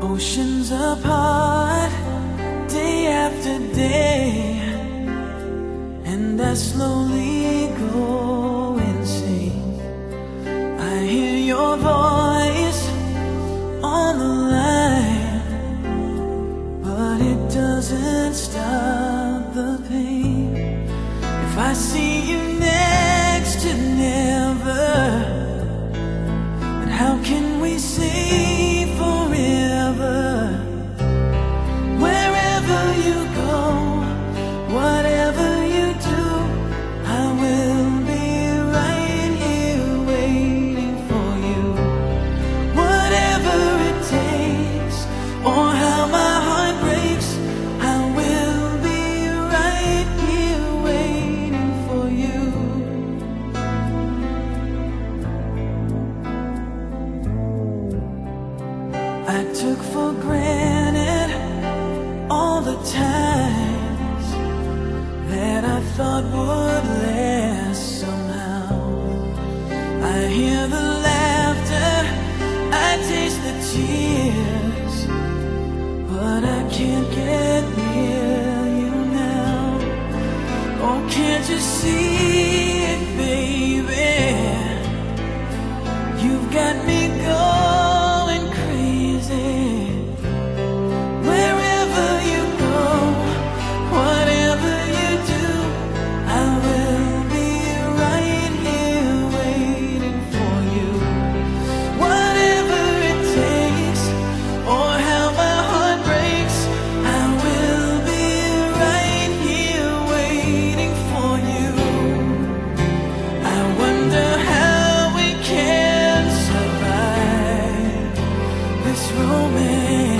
Oceans apart, day after day, and I slowly go insane. I hear your voice on the line, but it doesn't stop the pain. If I see you next to never, then how can we say forever? Wherever you go, whatever you do, I will be right here waiting for you. Whatever it takes, or how my heart breaks, I will be right here waiting for you. I took for granted all the times that I thought would last somehow. I hear the laughter, I taste the tears, but I can't get near you now. Oh, can't you see it, baby? You've got me going crazy. Wherever you go, whatever you do, I will be right here waiting for you. Whatever it takes, or how my heart breaks, I will be right here waiting for you. I wonder how we can survive this romance.